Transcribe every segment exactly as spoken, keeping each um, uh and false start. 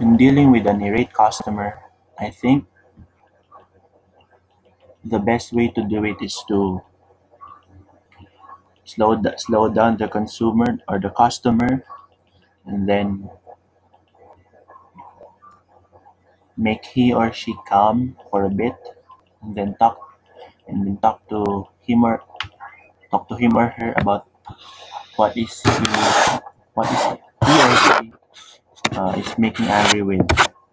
In dealing with an irate customer, I think the best way to do it is to slow d- slow down the consumer or the customer, and then make he or she calm for a bit, and then talk and then talk to him or talk to him or her about what is he what is he or she uh, is making angry with.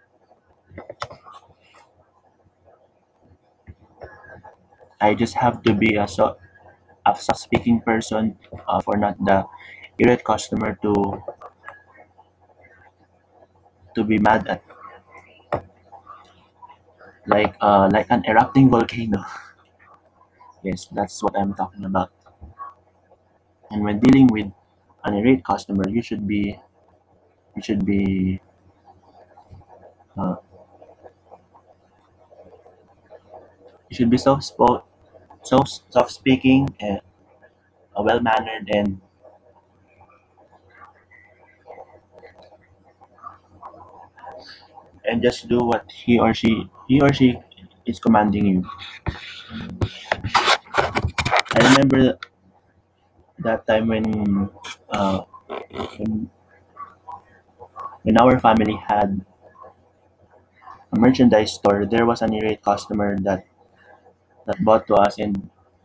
I just have to be a so a soft speaking person uh, for not the irate customer to to be mad at, like uh like an erupting volcano. Yes, that's what I'm talking about. And when dealing with an irate customer, you should be you should be uh, you should be so spo- so soft speaking and uh, well mannered, and and just do what he or she he or she is commanding you. I remember that time when uh, when, when our family had a merchandise store. There was an irate customer that that bought to us, and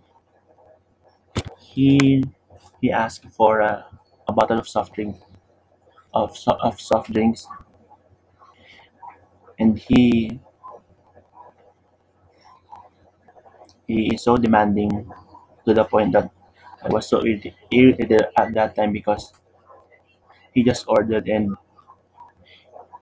he he asked for a, a bottle of soft drink of so- of soft drinks, and he he is so demanding to the point that I was so irritated, irritated at that time because he just ordered, and